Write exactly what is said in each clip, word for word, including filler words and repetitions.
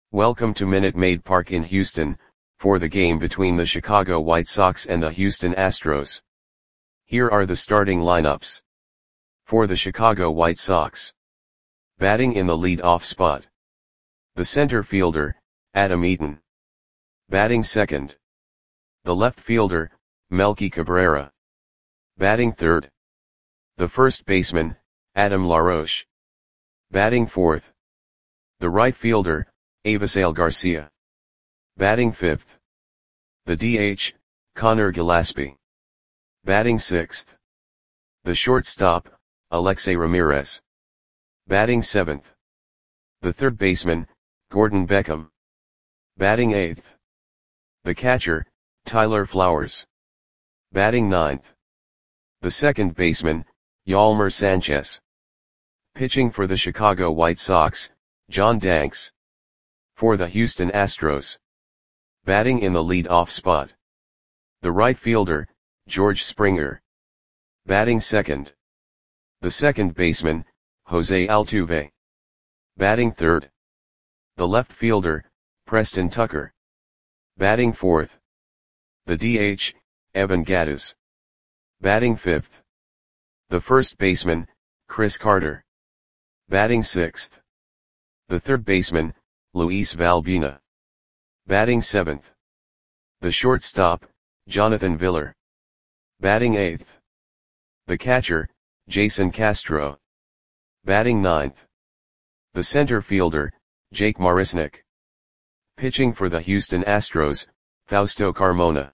Welcome to Minute Maid Park in Houston, for the game between the Chicago White Sox and the Houston Astros. Here are the starting lineups. For the Chicago White Sox. Batting in the lead-off spot. The center fielder, Adam Eaton. Batting second. The left fielder, Melky Cabrera. Batting third. The first baseman, Adam LaRoche. Batting fourth. The right fielder, Avisail Garcia. Batting fifth. The D H, Conor Gillaspie. Batting sixth. The shortstop, Alexei Ramirez. Batting seventh. The third baseman, Gordon Beckham. Batting eighth. The catcher, Tyler Flowers. Batting ninth. The second baseman, Yolmer Sanchez. Pitching for the Chicago White Sox, John Danks. For the Houston Astros. Batting in the lead-off spot. The right fielder, George Springer. Batting second. The second baseman, Jose Altuve. Batting third. The left fielder, Preston Tucker. Batting fourth. The D H, Evan Gattis. Batting fifth. The first baseman, Chris Carter. Batting sixth. The third baseman, Luis Valbuena. Batting seventh. The shortstop, Jonathan Villar. Batting eighth. The catcher, Jason Castro. Batting ninth. The center fielder, Jake Marisnick. Pitching for the Houston Astros, Fausto Carmona.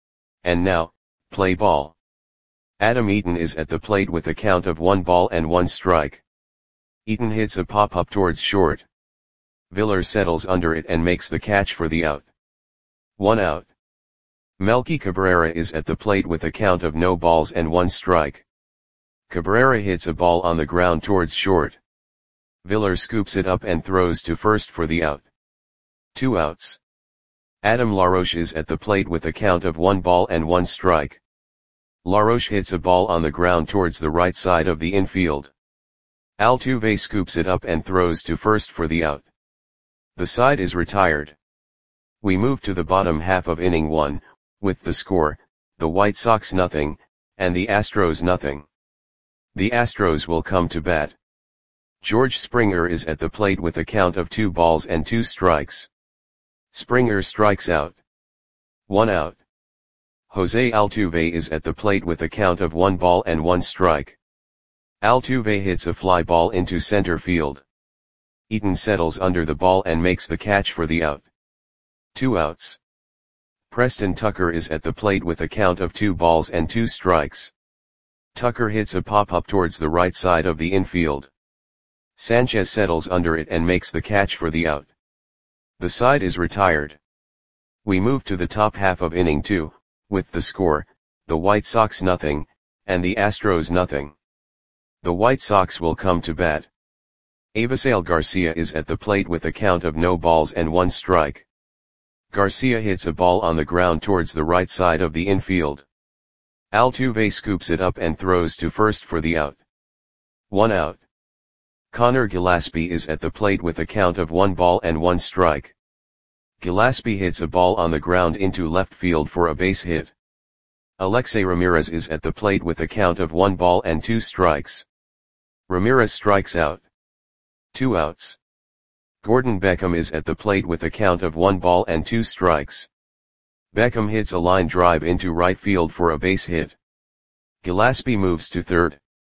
And now, play ball. Adam Eaton is at the plate with a count of one ball and one strike. Eaton hits a pop-up towards short. Villar settles under it and makes the catch for the out. One out. Melky Cabrera is at the plate with a count of no balls and one strike. Cabrera hits a ball on the ground towards short. Villar scoops it up and throws to first for the out. Two outs. Adam LaRoche is at the plate with a count of one ball and one strike. LaRoche hits a ball on the ground towards the right side of the infield. Altuve scoops it up and throws to first for the out. The side is retired. We move to the bottom half of inning one, with the score, the White Sox nothing, and the Astros nothing. The Astros will come to bat. George Springer is at the plate with a count of two balls and two strikes. Springer strikes out. One out. Jose Altuve is at the plate with a count of one ball and one strike. Altuve hits a fly ball into center field. Eaton settles under the ball and makes the catch for the out. Two outs. Preston Tucker is at the plate with a count of two balls and two strikes. Tucker hits a pop-up towards the right side of the infield. Sanchez settles under it and makes the catch for the out. The side is retired. We move to the top half of inning two, with the score, the White Sox nothing, and the Astros nothing. The White Sox will come to bat. Avisail Garcia is at the plate with a count of no balls and one strike. Garcia hits a ball on the ground towards the right side of the infield. Altuve scoops it up and throws to first for the out. One out. Conor Gillaspie is at the plate with a count of one ball and one strike. Gillaspie hits a ball on the ground into left field for a base hit. Alexei Ramirez is at the plate with a count of one ball and two strikes. Ramirez strikes out. Two outs. Gordon Beckham is at the plate with a count of one ball and two strikes. Beckham hits a line drive into right field for a base hit. Gillaspie moves to third.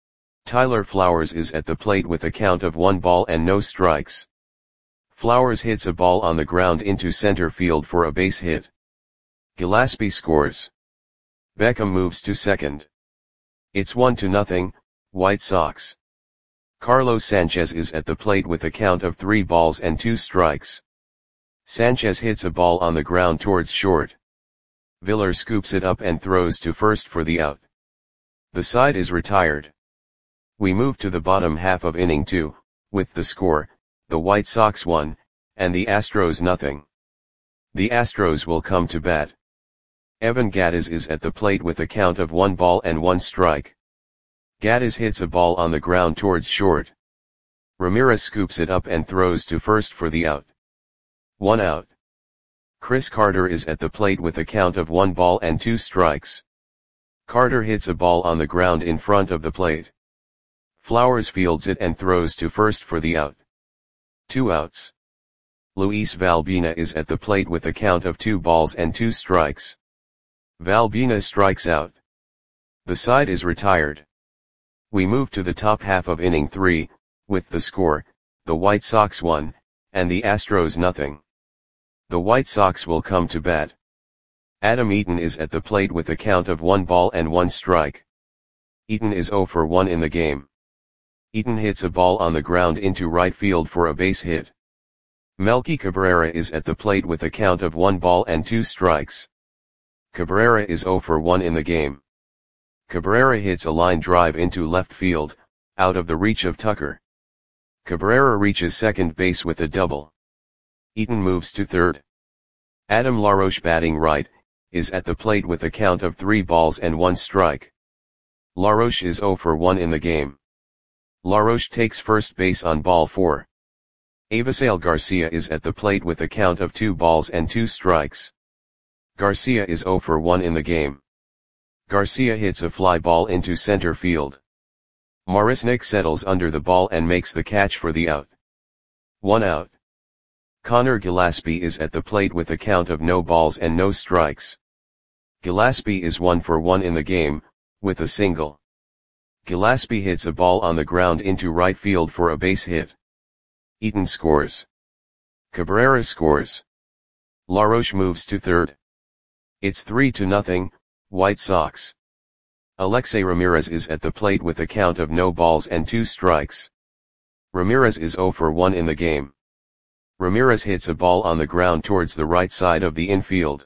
Tyler Flowers is at the plate with a count of one ball and no strikes. Flowers hits a ball on the ground into center field for a base hit. Gillaspie scores. Beckham moves to second. It's one to nothing, White Sox. Carlos Sanchez is at the plate with a count of three balls and two strikes. Sanchez hits a ball on the ground towards short. Villar scoops it up and throws to first for the out. The side is retired. We move to the bottom half of inning two, with the score, the White Sox one, and the Astros nothing. The Astros will come to bat. Evan Gattis is at the plate with a count of one ball and one strike. Gattis hits a ball on the ground towards short. Ramirez scoops it up and throws to first for the out. One out. Chris Carter is at the plate with a count of one ball and two strikes. Carter hits a ball on the ground in front of the plate. Flowers fields it and throws to first for the out. Two outs. Luis Valbina is at the plate with a count of two balls and two strikes. Valbina strikes out. The side is retired. We move to the top half of inning three, with the score, the White Sox one, and the Astros nothing. The White Sox will come to bat. Adam Eaton is at the plate with a count of one ball and one strike. Eaton is oh for one in the game. Eaton hits a ball on the ground into right field for a base hit. Melky Cabrera is at the plate with a count of one ball and two strikes. Cabrera is oh for one in the game. Cabrera hits a line drive into left field, out of the reach of Tucker. Cabrera reaches second base with a double. Eaton moves to third. Adam LaRoche, batting right, is at the plate with a count of three balls and one strike. LaRoche is oh for one in the game. LaRoche takes first base on ball four. Avisail Garcia is at the plate with a count of two balls and two strikes. Garcia is oh for one in the game. Garcia hits a fly ball into center field. Marisnick settles under the ball and makes the catch for the out. One out. Connor Gillaspie is at the plate with a count of no balls and no strikes. Gillaspie is one for one in the game, with a single. Gillaspie hits a ball on the ground into right field for a base hit. Eaton scores. Cabrera scores. LaRoche moves to third. It's three to nothing, White Sox. Alexei Ramirez is at the plate with a count of no balls and two strikes. Ramirez is oh for one in the game. Ramirez hits a ball on the ground towards the right side of the infield.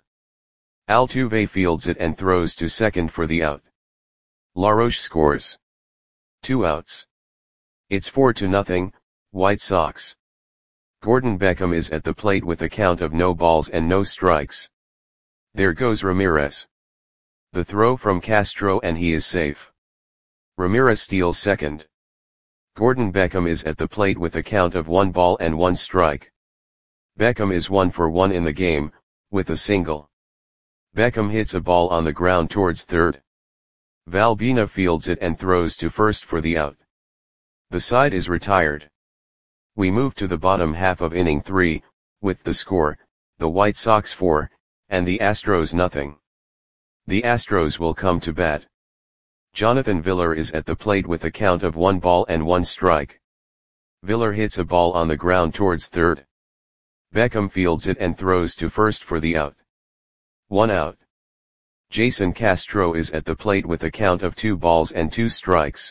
Altuve fields it and throws to second for the out. LaRoche scores. Two outs. It's four to nothing, White Sox. Gordon Beckham is at the plate with a count of no balls and no strikes. There goes Ramirez. The throw from Castro and he is safe. Ramirez steals second. Gordon Beckham is at the plate with a count of one ball and one strike. Beckham is one for one in the game, with a single. Beckham hits a ball on the ground towards third. Valbina fields it and throws to first for the out. The side is retired. We move to the bottom half of inning three, with the score, the White Sox four, and the Astros nothing. The Astros will come to bat. Jonathan Villar is at the plate with a count of one ball and one strike. Villar hits a ball on the ground towards third. Beckham fields it and throws to first for the out. One out. Jason Castro is at the plate with a count of two balls and two strikes.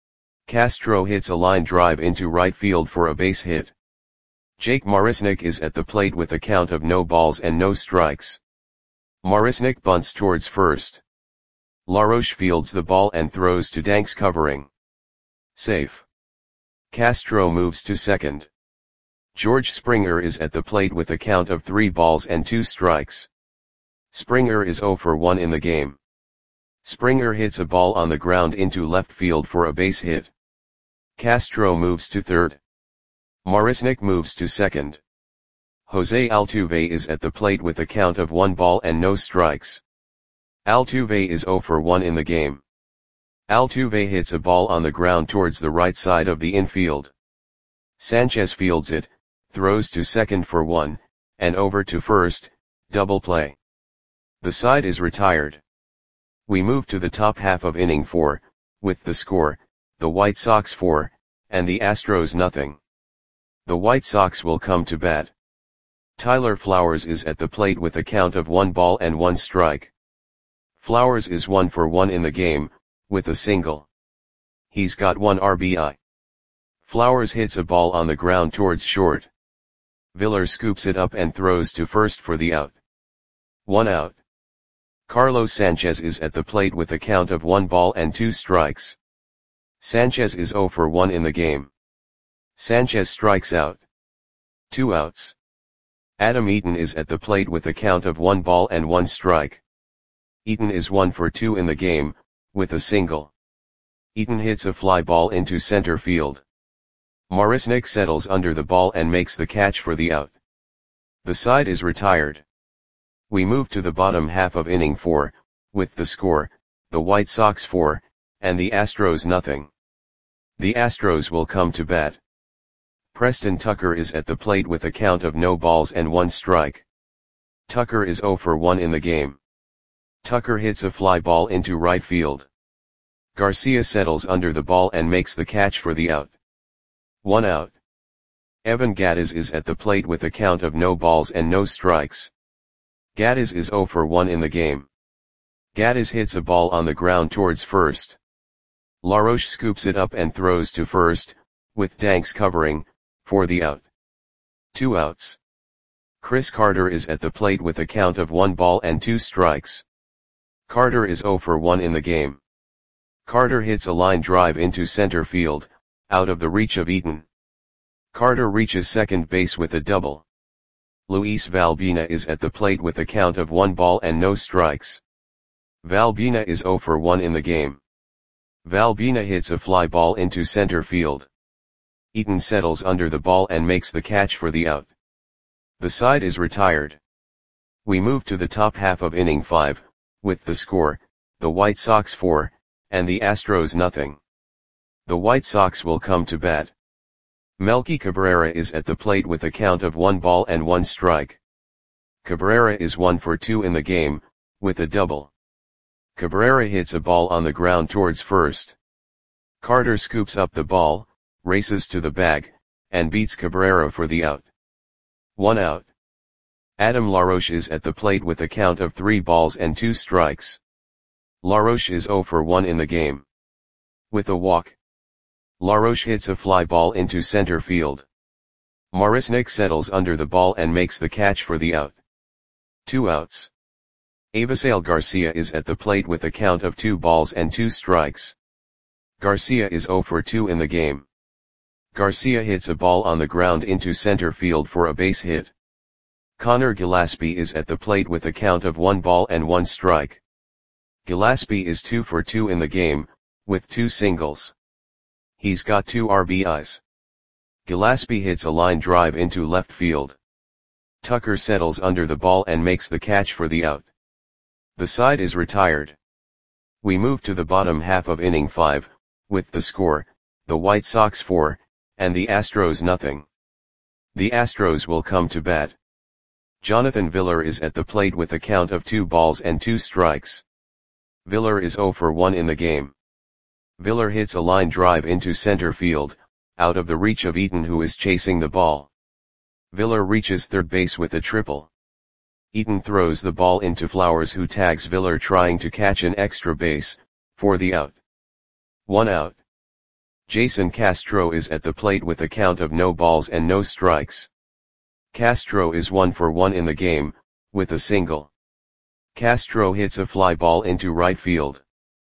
Castro hits a line drive into right field for a base hit. Jake Marisnick is at the plate with a count of no balls and no strikes. Marisnick bunts towards first. LaRoche fields the ball and throws to Danks covering. Safe. Castro moves to second. George Springer is at the plate with a count of three balls and two strikes. Springer is oh for one in the game. Springer hits a ball on the ground into left field for a base hit. Castro moves to third. Marisnick moves to second. Jose Altuve is at the plate with a count of one ball and no strikes. Altuve is oh for one in the game. Altuve hits a ball on the ground towards the right side of the infield. Sanchez fields it, throws to second for one, and over to first, double play. The side is retired. We move to the top half of inning four, with the score, the White Sox four, and the Astros nothing. The White Sox will come to bat. Tyler Flowers is at the plate with a count of one ball and one strike. Flowers is one for one in the game, with a single. He's got one R B I. Flowers hits a ball on the ground towards short. Villar scoops it up and throws to first for the out. One out. Carlos Sanchez is at the plate with a count of one ball and two strikes. Sanchez is oh for one in the game. Sanchez strikes out. Two outs. Adam Eaton is at the plate with a count of one ball and one strike. Eaton is one for two in the game, with a single. Eaton hits a fly ball into center field. Marisnick settles under the ball and makes the catch for the out. The side is retired. We move to the bottom half of inning four, with the score, the White Sox four, and the Astros nothing. The Astros will come to bat. Preston Tucker is at the plate with a count of no balls and one strike. Tucker is zero for one in the game. Tucker hits a fly ball into right field. Garcia settles under the ball and makes the catch for the out. One out. Evan Gattis is at the plate with a count of no balls and no strikes. Gattis is zero for one in the game. Gattis hits a ball on the ground towards first. LaRoche scoops it up and throws to first, with Danks covering, for the out. Two outs. Chris Carter is at the plate with a count of one ball and two strikes. Carter is zero for one in the game. Carter hits a line drive into center field, out of the reach of Eaton. Carter reaches second base with a double. Luis Valbina is at the plate with a count of one ball and no strikes. Valbina is zero for one in the game. Valbina hits a fly ball into center field. Eaton settles under the ball and makes the catch for the out. The side is retired. We move to the top half of inning five, with the score, the White Sox four, and the Astros nothing. The White Sox will come to bat. Melky Cabrera is at the plate with a count of one ball and one strike. Cabrera is one for two in the game, with a double. Cabrera hits a ball on the ground towards first. Carter scoops up the ball, races to the bag, and beats Cabrera for the out. One out. Adam LaRoche is at the plate with a count of three balls and two strikes. LaRoche is zero for one in the game. With a walk. LaRoche hits a fly ball into center field. Marisnick settles under the ball and makes the catch for the out. Two outs. Avisail Garcia is at the plate with a count of two balls and two strikes. Garcia is zero for two in the game. Garcia hits a ball on the ground into center field for a base hit. Connor Gillespie is at the plate with a count of one ball and one strike. Gillespie is two for two in the game, with two singles. He's got two R B Is. Gillespie hits a line drive into left field. Tucker settles under the ball and makes the catch for the out. The side is retired. We move to the bottom half of inning five, with the score, the White Sox four, and the Astros nothing. The Astros will come to bat. Jonathan Villar is at the plate with a count of two balls and two strikes. Villar is zero for one in the game. Villar hits a line drive into center field, out of the reach of Eaton who is chasing the ball. Villar reaches third base with a triple. Eaton throws the ball into Flowers who tags Villar trying to catch an extra base, for the out. One out. Jason Castro is at the plate with a count of no balls and no strikes. Castro is one for one in the game, with a single. Castro hits a fly ball into right field.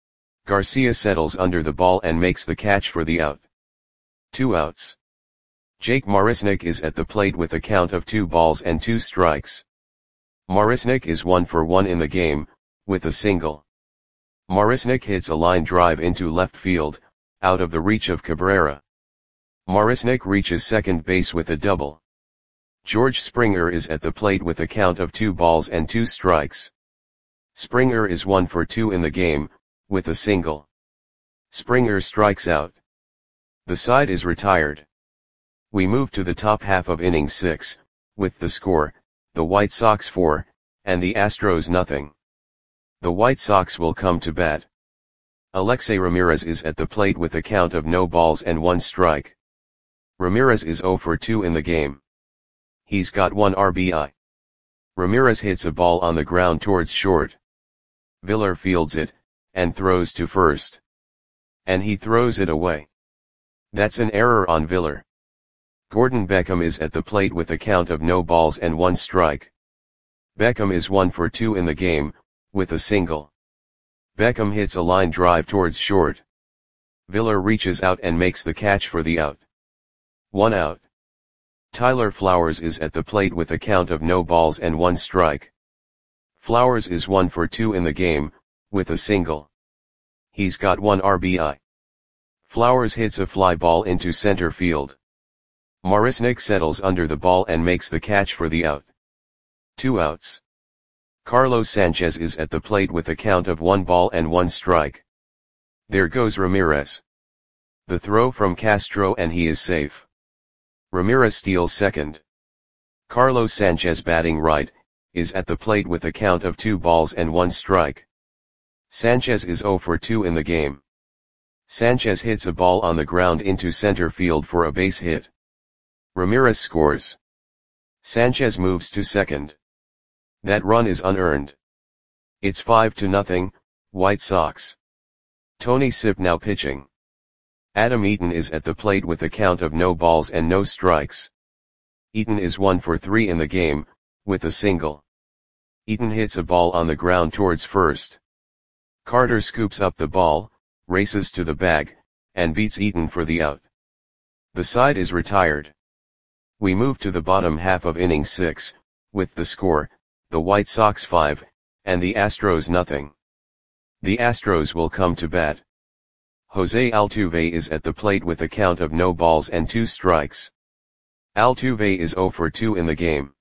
Garcia settles under the ball and makes the catch for the out. Two outs. Jake Marisnick is at the plate with a count of two balls and two strikes. Marisnick is one for one in the game, with a single. Marisnick hits a line drive into left field, out of the reach of Cabrera. Marisnick reaches second base with a double. George Springer is at the plate with a count of two balls and two strikes. Springer is one for two in the game, with a single. Springer strikes out. The side is retired. We move to the top half of inning six, with the score, the White Sox four, and the Astros nothing. The White Sox will come to bat. Alexei Ramirez is at the plate with a count of no balls and one strike. Ramirez is zero for two in the game. He's got one R B I. Ramirez hits a ball on the ground towards short. Villar fields it, and throws to first. And he throws it away. That's an error on Villar. Gordon Beckham is at the plate with a count of no balls and one strike. Beckham is one for two in the game, with a single. Beckham hits a line drive towards short. Villar reaches out and makes the catch for the out. One out. Tyler Flowers is at the plate with a count of no balls and one strike. Flowers is one for two in the game, with a single. He's got one R B I. Flowers hits a fly ball into center field. Marisnick settles under the ball and makes the catch for the out. Two outs. Carlos Sanchez is at the plate with a count of one ball and one strike. There goes Ramirez. The throw from Castro and he is safe. Ramirez steals second. Carlos Sanchez, batting right, is at the plate with a count of two balls and one strike. Sanchez is oh for two in the game. Sanchez hits a ball on the ground into center field for a base hit. Ramirez scores. Sanchez moves to second. That run is unearned. It's five to nothing, White Sox. Tony Sipp now pitching. Adam Eaton is at the plate with a count of no balls and no strikes. Eaton is one for three in the game, with a single. Eaton hits a ball on the ground towards first. Carter scoops up the ball, races to the bag, and beats Eaton for the out. The side is retired. We move to the bottom half of inning six, with the score, the White Sox five, and the Astros nothing. The Astros will come to bat. Jose Altuve is at the plate with a count of no balls and two strikes. Altuve is oh for two in the game.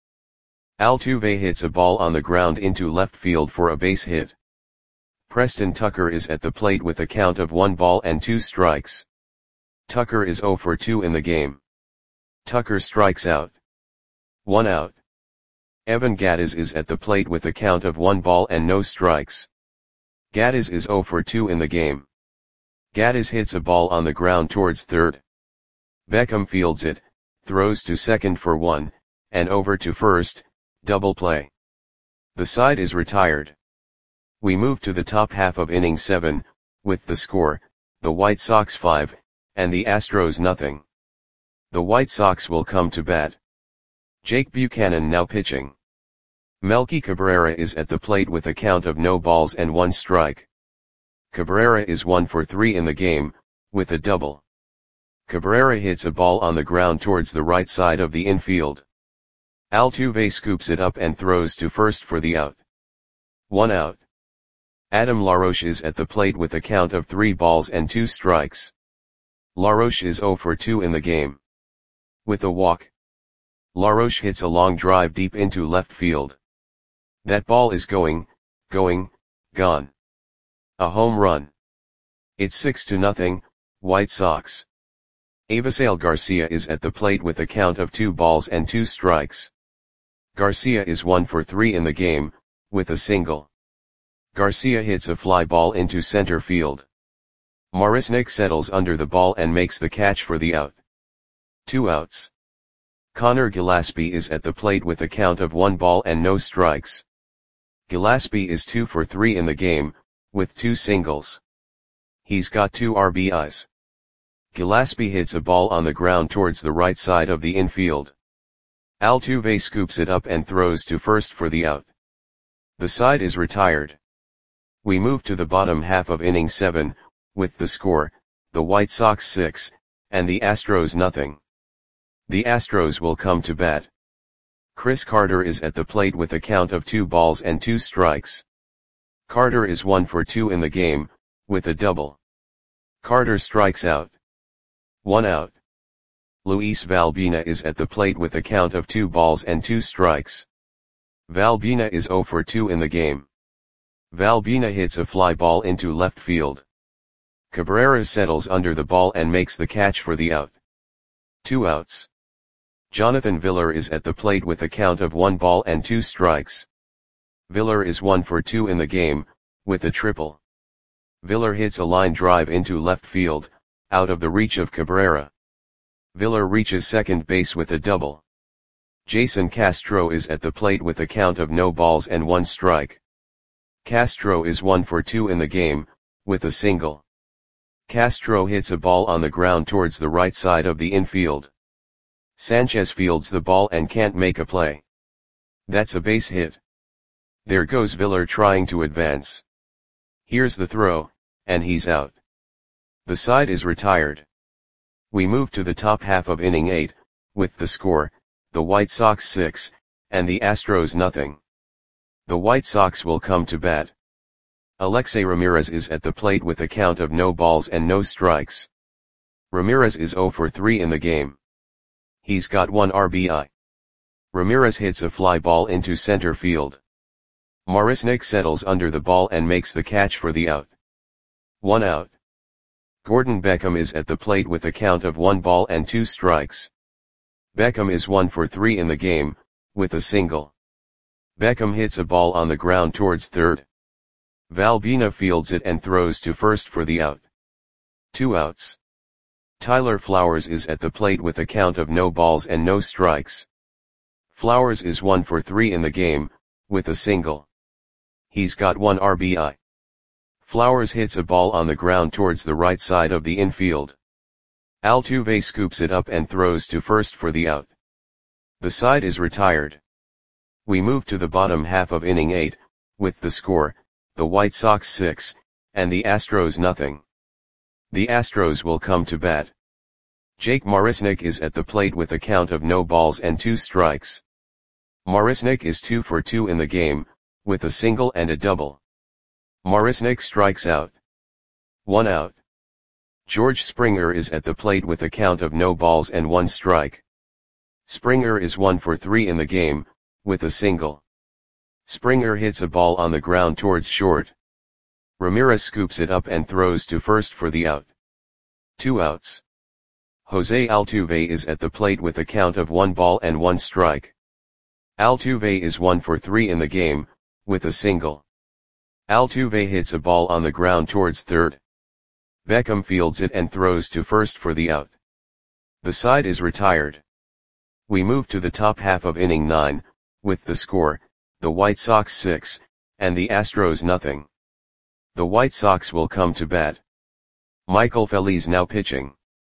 Altuve hits a ball on the ground into left field for a base hit. Preston Tucker is at the plate with a count of one ball and two strikes. Tucker is oh for two in the game. Tucker strikes out. One out. Evan Gattis is at the plate with a count of one ball and no strikes. Gattis is oh for two in the game. Gattis hits a ball on the ground towards third. Beckham fields it, throws to second for one, and over to first, double play. The side is retired. We move to the top half of inning seven, with the score, the White Sox five, and the Astros nothing. The White Sox will come to bat. Jake Buchanan now pitching. Melky Cabrera is at the plate with a count of no balls and one strike. Cabrera is one for three in the game, with a double. Cabrera hits a ball on the ground towards the right side of the infield. Altuve scoops it up and throws to first for the out. One out. Adam LaRoche is at the plate with a count of three balls and two strikes. LaRoche is oh for two in the game. With a walk. LaRoche hits a long drive deep into left field. That ball is going, going, gone. A home run. It's six to nothing, White Sox. Avisail Garcia is at the plate with a count of two balls and two strikes. Garcia is one for three in the game, with a single. Garcia hits a fly ball into center field. Marisnick settles under the ball and makes the catch for the out. Two outs. Connor Gillaspie is at the plate with a count of one ball and no strikes. Gillaspie is two for three in the game, with two singles. He's got two R B Is. Gillaspie hits a ball on the ground towards the right side of the infield. Altuve scoops it up and throws to first for the out. The side is retired. We move to the bottom half of inning seven, with the score, the White Sox six, and the Astros nothing. The Astros will come to bat. Chris Carter is at the plate with a count of two balls and two strikes. Carter is one for two in the game, with a double. Carter strikes out. One out. Luis Valbina is at the plate with a count of two balls and two strikes. Valbina is oh for two in the game. Valbina hits a fly ball into left field. Cabrera settles under the ball and makes the catch for the out. Two outs. Jonathan Villar is at the plate with a count of one ball and two strikes. Villar is one for two in the game, with a triple. Villar hits a line drive into left field, out of the reach of Cabrera. Villar reaches second base with a double. Jason Castro is at the plate with a count of no balls and one strike. Castro is one for two in the game, with a single. Castro hits a ball on the ground towards the right side of the infield. Sanchez fields the ball and can't make a play. That's a base hit. There goes Villar trying to advance. Here's the throw, and he's out. The side is retired. We move to the top half of inning eight, with the score, the White Sox six, and the Astros nothing. The White Sox will come to bat. Alexei Ramirez is at the plate with a count of no balls and no strikes. Ramirez is oh for three in the game. He's got one R B I. Ramirez hits a fly ball into center field. Marisnick settles under the ball and makes the catch for the out. One out. Gordon Beckham is at the plate with a count of one ball and two strikes. Beckham is one for three in the game, with a single. Beckham hits a ball on the ground towards third. Valbuena fields it and throws to first for the out. Two outs. Tyler Flowers is at the plate with a count of no balls and no strikes. Flowers is one for three in the game, with a single. He's got one R B I. Flowers hits a ball on the ground towards the right side of the infield. Altuve scoops it up and throws to first for the out. The side is retired. We move to the bottom half of inning eight, with the score, the White Sox six, and the Astros nothing. The Astros will come to bat. Jake Marisnick is at the plate with a count of no balls and two strikes. Marisnick is two for two in the game, with a single and a double. Marisnick strikes out. One out. George Springer is at the plate with a count of no balls and one strike. Springer is one for three in the game, with a single. Springer hits a ball on the ground towards short. Ramirez scoops it up and throws to first for the out. Two outs. Jose Altuve is at the plate with a count of one ball and one strike. Altuve is one for three in the game, with a single. Altuve hits a ball on the ground towards third. Beckham fields it and throws to first for the out. The side is retired. We move to the top half of inning nine, with the score, the White Sox six, and the Astros nothing. The White Sox will come to bat. Michael Feliz now pitching.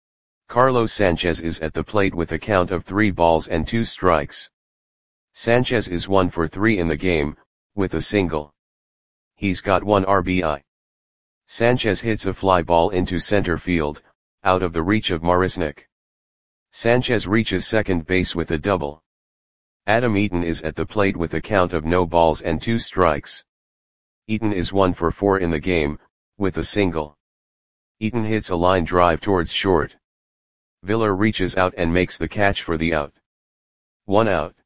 Carlos Sanchez is at the plate with a count of three balls and two strikes. Sanchez is one for three in the game, with a single. He's got one R B I. Sanchez hits a fly ball into center field, out of the reach of Marisnick. Sanchez reaches second base with a double. Adam Eaton is at the plate with a count of no balls and two strikes. Eaton is one for four in the game, with a single. Eaton hits a line drive towards short. Villar reaches out and makes the catch for the out. One out.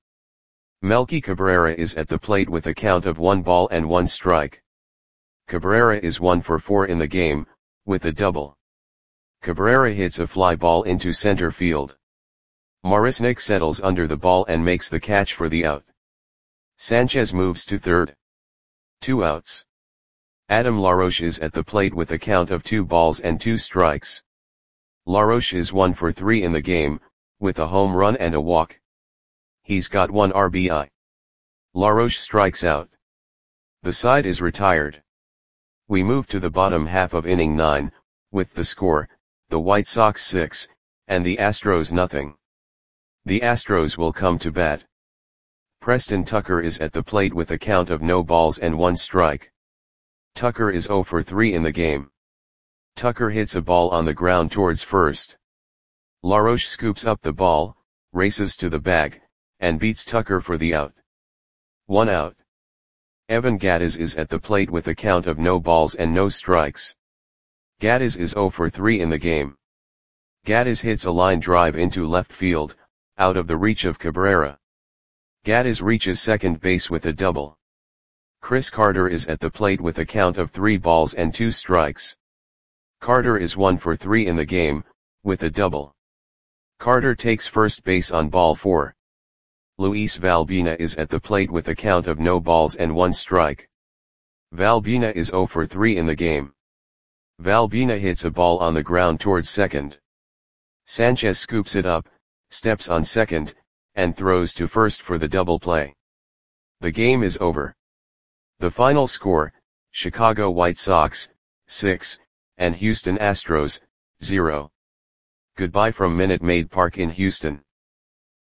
Melky Cabrera is at the plate with a count of one ball and one strike. Cabrera is one for four in the game, with a double. Cabrera hits a fly ball into center field. Marisnick settles under the ball and makes the catch for the out. Sanchez moves to third. Two outs. Adam LaRoche is at the plate with a count of two balls and two strikes. LaRoche is one for three in the game, with a home run and a walk. He's got one R B I. LaRoche strikes out. The side is retired. We move to the bottom half of inning nine, with the score, the White Sox six, and the Astros nothing. The Astros will come to bat. Preston Tucker is at the plate with a count of no balls and one strike. Tucker is zero for three in the game. Tucker hits a ball on the ground towards first. LaRoche scoops up the ball, races to the bag, and beats Tucker for the out. One out. Evan Gattis is at the plate with a count of no balls and no strikes. Gattis is zero for three in the game. Gattis hits a line drive into left field, out of the reach of Cabrera. Gattis reaches second base with a double. Chris Carter is at the plate with a count of three balls and two strikes. Carter is one for three in the game, with a double. Carter takes first base on ball four. Luis Valbuena is at the plate with a count of no balls and one strike. Valbuena is zero for three in the game. Valbuena hits a ball on the ground towards second. Sanchez scoops it up, steps on second, and throws to first for the double play. The game is over. The final score, Chicago White Sox, six, and Houston Astros, zero. Goodbye from Minute Maid Park in Houston.